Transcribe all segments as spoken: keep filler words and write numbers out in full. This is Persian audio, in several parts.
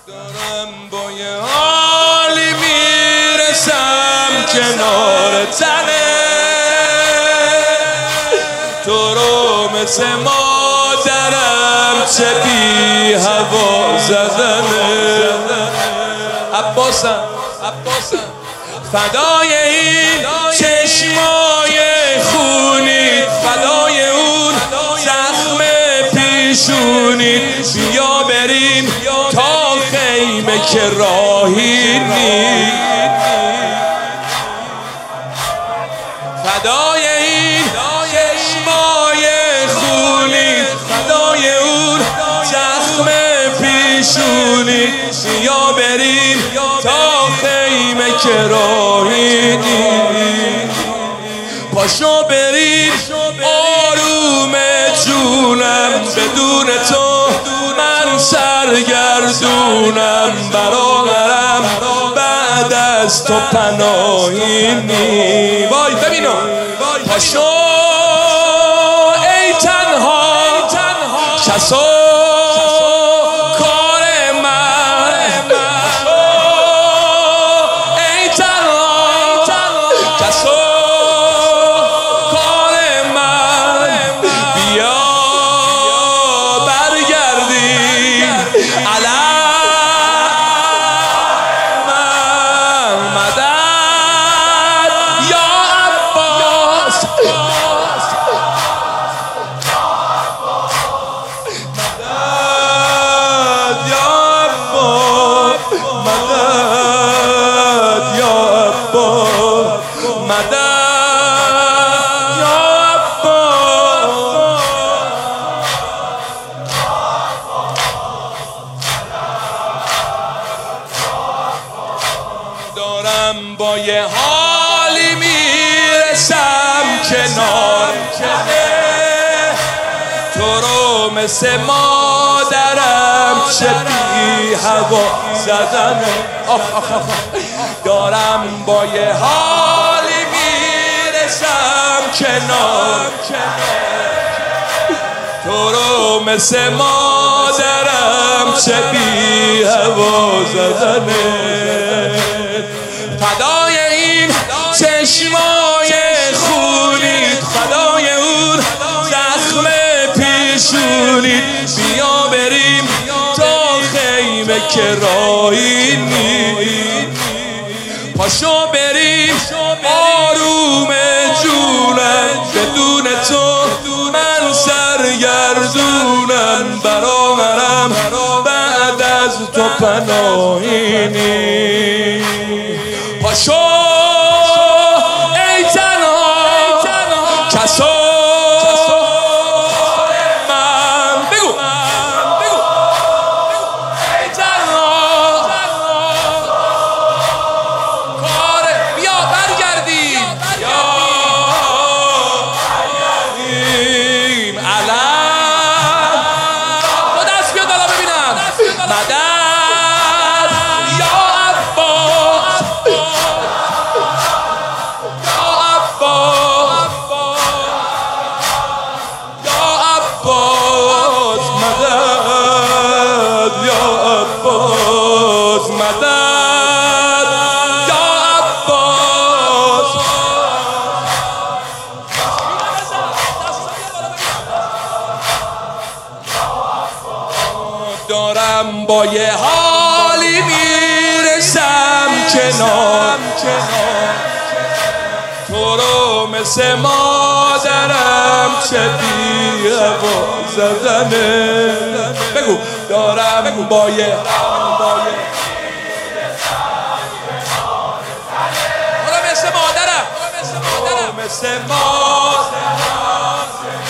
دارم با یه حالی میرسم کنار تنه، تو رو مثل مادرم چه بی هوا زدنه. عباسم عباسم فدای این چشمای خونید، فدای اون زخم پیشونید، بیا بریم تا خیمه که راهی نیست. فدای این چشمای خونید، فدای اون زخم پیشونید، بیا بریم تا خیمه که راهی نیست. پاشو بریم آروم جونم، بدون تو من سرگردونم، برادرم بعد از تو پناهی نی. وای ببینم پاشو ای تنها کسو کار من، ای تنها کسو کار من، بیا برگردیم علم مدد یا عباس، مدد یا عباس، مدد یا عباس، مدد یا عباس. دارم با یه حالی میرسم کنار کنه، تو رو مثل مادرم چه بی هوا زدنه. آخ آخ آخ دارم با یه حالی میرسم کنار کنه، تو رو مثل مادرم چه بی هوا زدنه. فدای این چشمای خونید، فدای اون زخم پیشونید، بیا بریم تا خیمه که راهی نیست. پاشو بریم آروم جونم، بدون تو من سرگردونم، برادرم بعد از تو پناهی نیست. پاشو ای تنها کسو من، بگو بگو ای تنها کار، بیا برگردیم یا برگردیم علم. با دست بیا بالا ببینم مدد یا عباس، یا عباس، یا عباس، مدد یا عباس، مدد یا عباس. دارم با یه حالی میرسم کنار کنار، تو رو مثل مادرم چه بی هوا زدنه. بگو دارم با یه حالی مثل مادرم، مثل مادرم،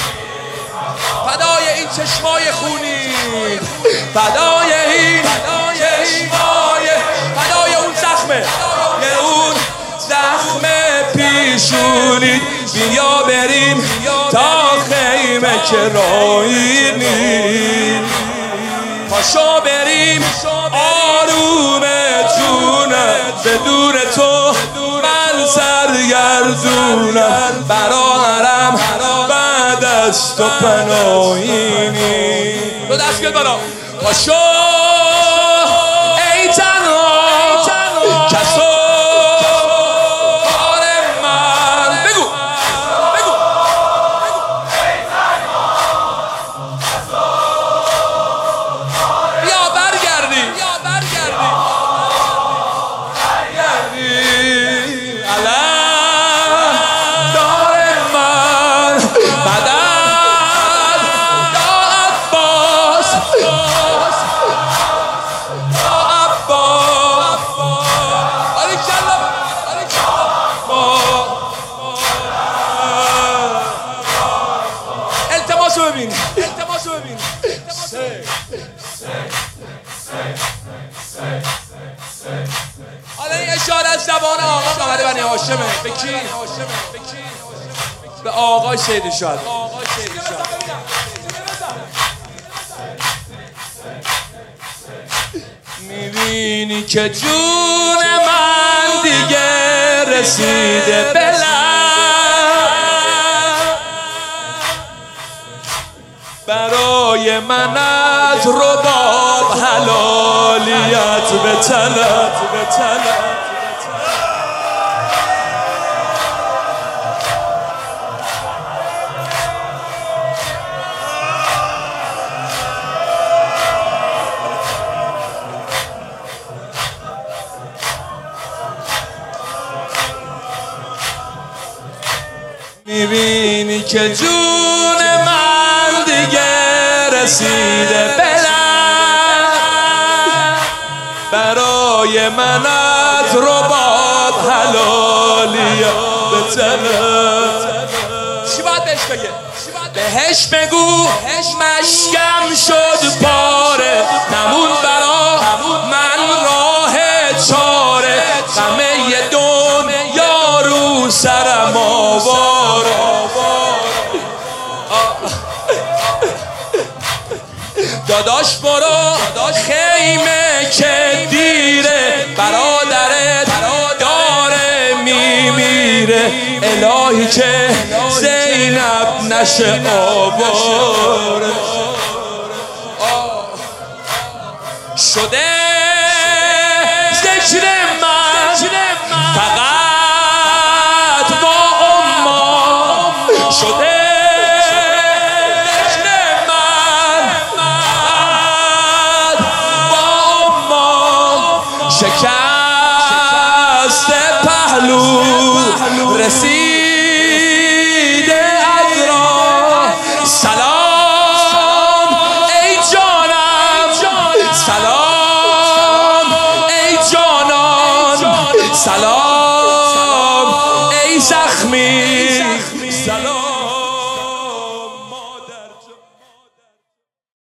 فدای این چشمای خونی، فدای این چشمای، فدای اون زخمه، اون زخم پیشونید، بیا بریم تا خیمه که راهی نیست. پاشو بریم آروم جونم، بدون تو من سرگردونم، برادرم بعد از تو پناهی نیست. دو دست بیاد بالا. پاشو شاد از زبان آقا قمر بنی هاشمه. به کی؟ به آقا شیدی شاد. میبینی که جون من دیگه رسیده به لب، برای من از رباب حلالیت به طلب. میبینی که جون من دیگه رسیده به لب، برای من از رباب حلالیت به طلب. چی باید بهش بگه؟ بهش بگو مشکم شد پاره، نمون برا من راه چاره، همه دنیا رو سرم آواره. داداش برو خیمه که دیره، برادرت داره میمیره، الهی که زینب نشه آواره. شده ذکر من فقط با امام، شده شکست پهلو رسیده از راه. سلام ای جانم، سلام ای جانان، سلام ای زخمی، سلام